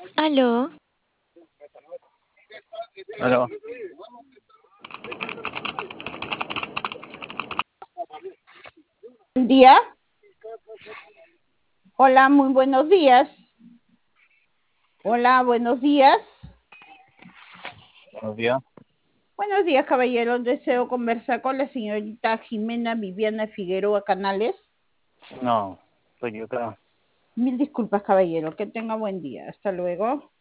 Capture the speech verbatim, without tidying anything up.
Aló, Aló, Buen día. Hola, muy buenos días. Hola, buenos días. buenos días. Buenos días, caballeros. Deseo conversar con la señorita Jimena Viviana Figueroa Canales. No, soy yo acá. Mil disculpas, caballero. Que tenga buen día. Hasta luego.